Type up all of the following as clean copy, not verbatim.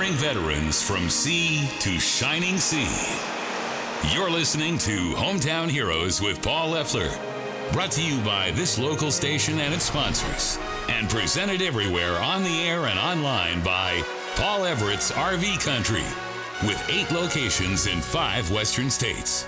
Honoring veterans from sea to shining sea. You're listening to Hometown Heroes with Paul Leffler. Brought to you by this local station and its sponsors. And presented everywhere on the air and online by Paul Everett's RV Country, with 8 locations in 5 western states.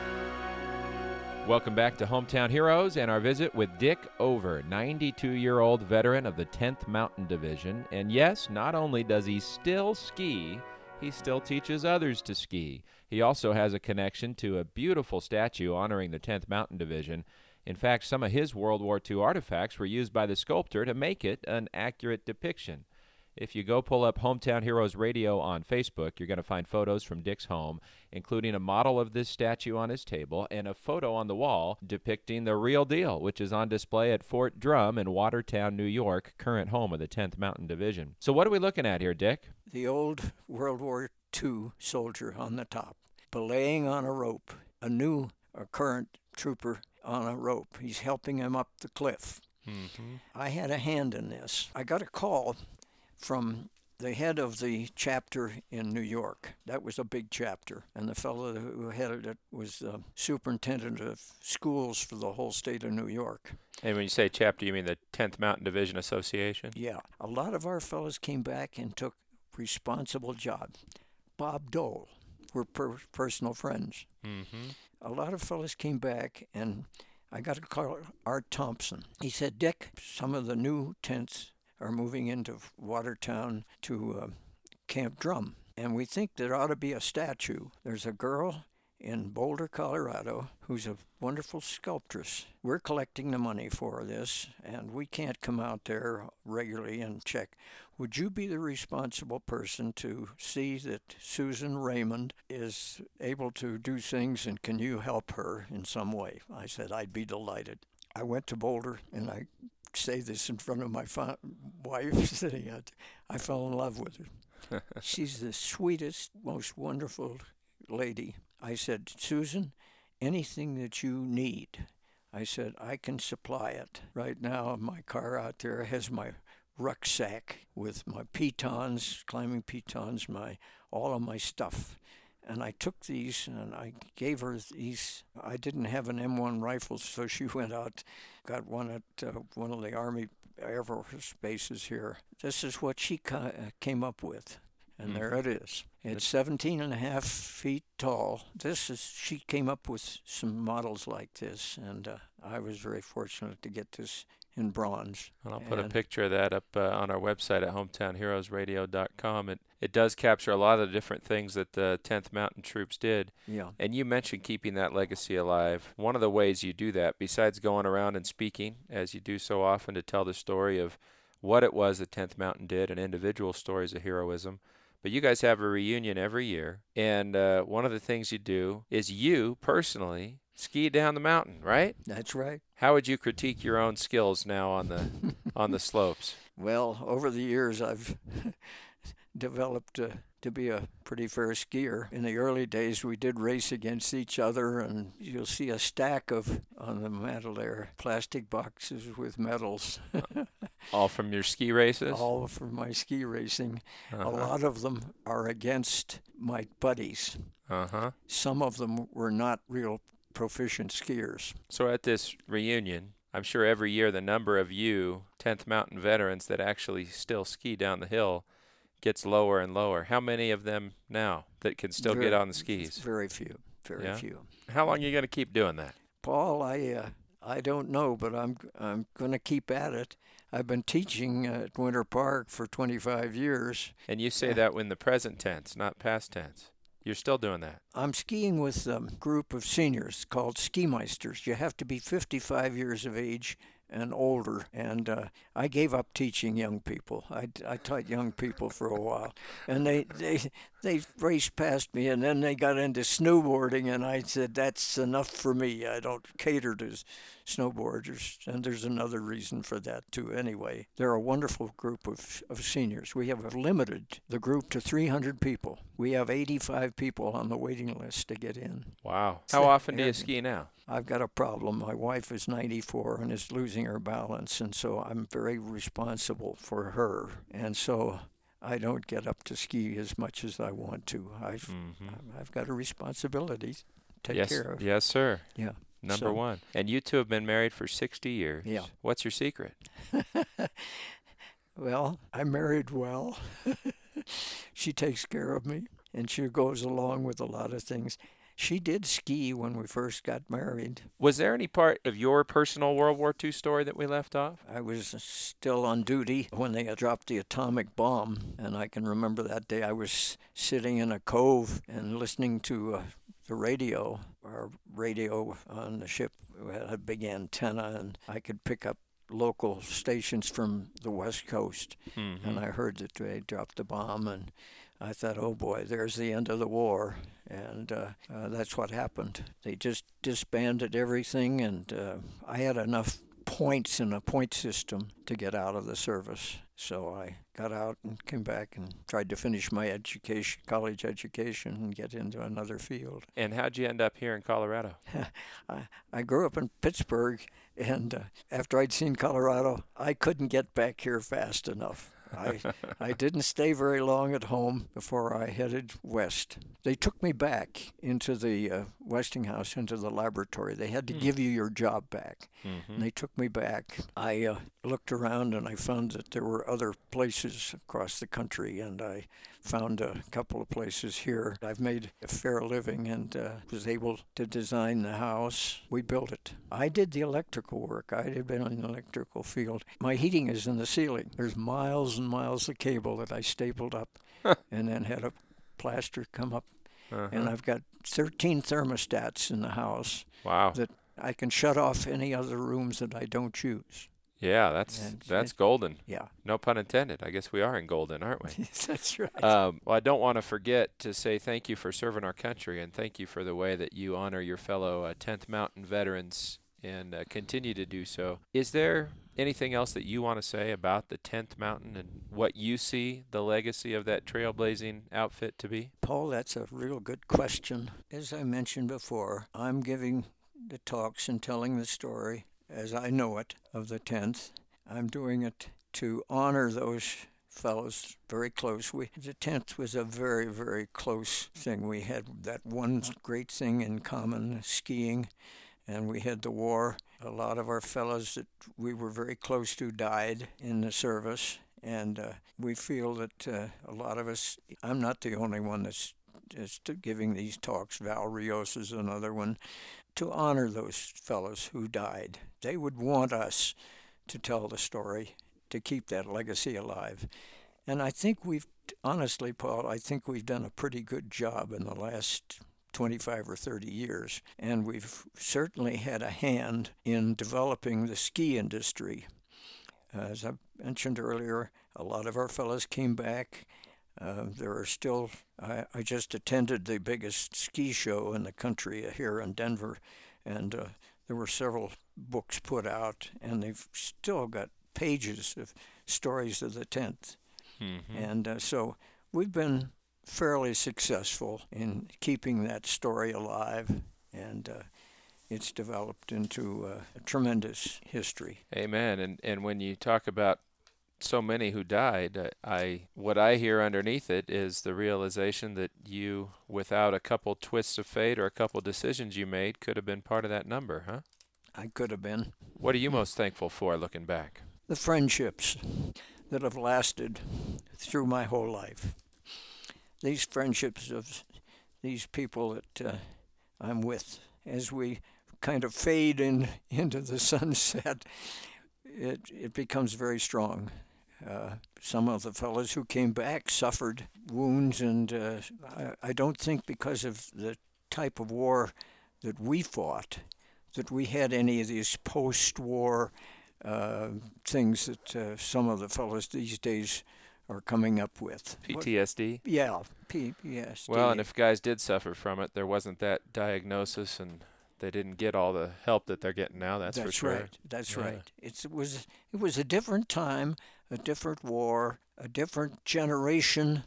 Welcome back to Hometown Heroes and our visit with Dick Over, 92-year-old veteran of the 10th Mountain Division. And yes, not only does he still ski, he still teaches others to ski. He also has a connection to a beautiful statue honoring the 10th Mountain Division. In fact, some of his World War II artifacts were used by the sculptor to make it an accurate depiction. If you go pull up Hometown Heroes Radio on Facebook, you're going to find photos from Dick's home, including a model of this statue on his table and a photo on the wall depicting the real deal, which is on display at Fort Drum in Watertown, New York, current home of the 10th Mountain Division. So what are we looking at here, Dick? The old World War II soldier on the top, belaying on a rope, a current trooper on a rope. He's helping him up the cliff. Mm-hmm. I had a hand in this. I got a call from the head of the chapter in New York. That was a big chapter, and the fellow who headed it was superintendent of schools for the whole state of New York. And when you say chapter, you mean the 10th Mountain Division Association? Yeah. A lot of our fellows came back and took responsible jobs. Bob Dole, we're personal friends. Mm-hmm. A lot of fellows came back, and I got to call Art Thompson. He said, Dick, some of the new tents are moving into Watertown to Camp Drum. And we think there ought to be a statue. There's a girl in Boulder, Colorado, who's a wonderful sculptress. We're collecting the money for this, and we can't come out there regularly and check. Would you be the responsible person to see that Susan Raymond is able to do things, and can you help her in some way? I said, I'd be delighted. I went to Boulder, and I say this in front of my wife sitting out there. I fell in love with her. She's the sweetest, most wonderful lady. I said, Susan, anything that you need, I said, I can supply it. Right now, my car out there has my rucksack with my pitons, climbing pitons, all of my stuff. And I took these and I gave her these. I didn't have an M1 rifle, so she went out, got one at one of the Army Air Force bases here. This is what she came up with. And there it is. It's 17 and a half feet tall. She came up with some models like this, and I was very fortunate to get this in bronze. And I'll put a picture of that up on our website at hometownheroesradio.com. It does capture a lot of the different things that the 10th Mountain Troops did. Yeah. And you mentioned keeping that legacy alive. One of the ways you do that, besides going around and speaking, as you do so often, to tell the story of what it was the 10th Mountain did and individual stories of heroism, but you guys have a reunion every year, and one of the things you do is you personally ski down the mountain, right? That's right. How would you critique your own skills now on the slopes? Well, over the years, I've developed to be a pretty fair skier. In the early days, we did race against each other, and you'll see a stack on the mantle there, plastic boxes with medals. All from your ski races? All from my ski racing. A lot of them are against my buddies. Some of them were not real proficient skiers. So at this reunion, I'm sure every year the number of you 10th Mountain veterans that actually still ski down the hill gets lower and lower. How many of them now that can still get on the skis? Very few. Very few. How long are you going to keep doing that? Paul, I don't know, but I'm going to keep at it. I've been teaching at Winter Park for 25 years. And you say that in the present tense, not past tense. You're still doing that. I'm skiing with a group of seniors called Ski Meisters. You have to be 55 years of age and older, and I gave up teaching young people. I taught young people for a while, and they raced past me, and then they got into snowboarding, and I said, that's enough for me. I don't cater to snowboarders, and there's another reason for that too. Anyway, they're a wonderful group of seniors. We have limited the group to 300 people. We have 85 people on the waiting list to get in. Wow. How often do you ski now? I've got a problem. My wife is 94 and is losing her balance, and so I'm very responsible for her. And so I don't get up to ski as much as I want to. I've got a responsibility to take care of. Yes, sir. Yeah. Number one. And you two have been married for 60 years. Yeah. What's your secret? Well, I married well. She takes care of me, and she goes along with a lot of things. She did ski when we first got married. Was there any part of your personal World War II story that we left off? I was still on duty when they dropped the atomic bomb, and I can remember that day I was sitting in a cove and listening to the radio. Our radio on the ship had a big antenna, and I could pick up local stations from the West Coast. And I heard that they dropped the bomb, and I thought, oh boy, there's the end of the war. And that's what happened. They just disbanded everything, and I had enough points in a point system to get out of the service. So I got out and came back and tried to finish my education, college education, and get into another field. And how'd you end up here in Colorado? I grew up in Pittsburgh, and after I'd seen Colorado, I couldn't get back here fast enough. I didn't stay very long at home before I headed west. They took me back into the Westinghouse, into the laboratory. They had to give you your job back. And they took me back. I looked around and I found that there were other places across the country, and I found a couple of places here. I've made a fair living and was able to design the house. We built it. I did the electrical work. I had been in the electrical field. My heating is in the ceiling. There's miles and miles of cable that I stapled up and then had a plaster come up. And I've got 13 thermostats in the house. Wow. That I can shut off any other rooms that I don't use. Yeah, that's golden. Yeah. No pun intended. I guess we are in golden, aren't we? That's right. Well, I don't want to forget to say thank you for serving our country, and thank you for the way that you honor your fellow 10th Mountain veterans and continue to do so. Is there anything else that you want to say about the 10th Mountain and what you see the legacy of that trailblazing outfit to be? Paul, that's a real good question. As I mentioned before, I'm giving the talks and telling the story as I know it of the 10th. I'm doing it to honor those fellows very close. The 10th was a very, very close thing. We had that one great thing in common, skiing, and we had the war. A lot of our fellows that we were very close to died in the service, and we feel that a lot of us, I'm not the only one that's giving these talks. Val Rios is another one, to honor those fellows who died. They would want us to tell the story, to keep that legacy alive. And I think honestly, Paul, I think we've done a pretty good job in the last 25 or 30 years. And we've certainly had a hand in developing the ski industry. As I mentioned earlier, a lot of our fellows came back. There are still, I just attended the biggest ski show in the country here in Denver, and there were several books put out, and they've still got pages of stories of the 10th. And so we've been fairly successful in keeping that story alive, and it's developed into a tremendous history. Amen. And when you talk about so many who died, what I hear underneath it is the realization that you, without a couple twists of fate or a couple decisions you made, could have been part of that number, huh? I could have been. What are you most thankful for looking back? The friendships that have lasted through my whole life. These friendships of these people that I'm with, as we kind of fade into the sunset, it becomes very strong. Some of the fellows who came back suffered wounds, and I don't think because of the type of war that we fought that we had any of these post-war things that some of the fellows these days are coming up with. PTSD? Yeah, PTSD. Well, and if guys did suffer from it, there wasn't that diagnosis, and they didn't get all the help that they're getting now, that's for sure. Right. That's right. It was a different time, a different war, a different generation,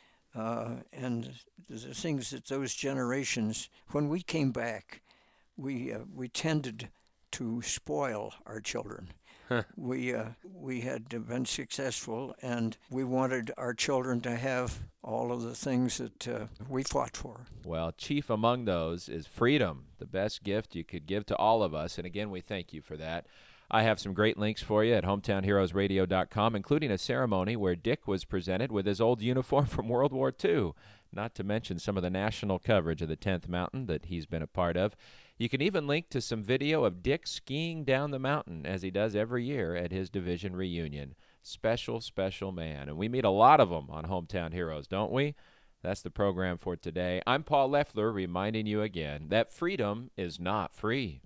and the things that those generations, when we came back, we tended to spoil our children. we had been successful, and we wanted our children to have all of the things that we fought for. Well, chief among those is freedom, the best gift you could give to all of us. And again, we thank you for that. I have some great links for you at hometownheroesradio.com, including a ceremony where Dick was presented with his old uniform from World War II, not to mention some of the national coverage of the 10th Mountain that he's been a part of. You can even link to some video of Dick skiing down the mountain, as he does every year at his division reunion. Special, special man. And we meet a lot of them on Hometown Heroes, don't we? That's the program for today. I'm Paul Leffler, reminding you again that freedom is not free.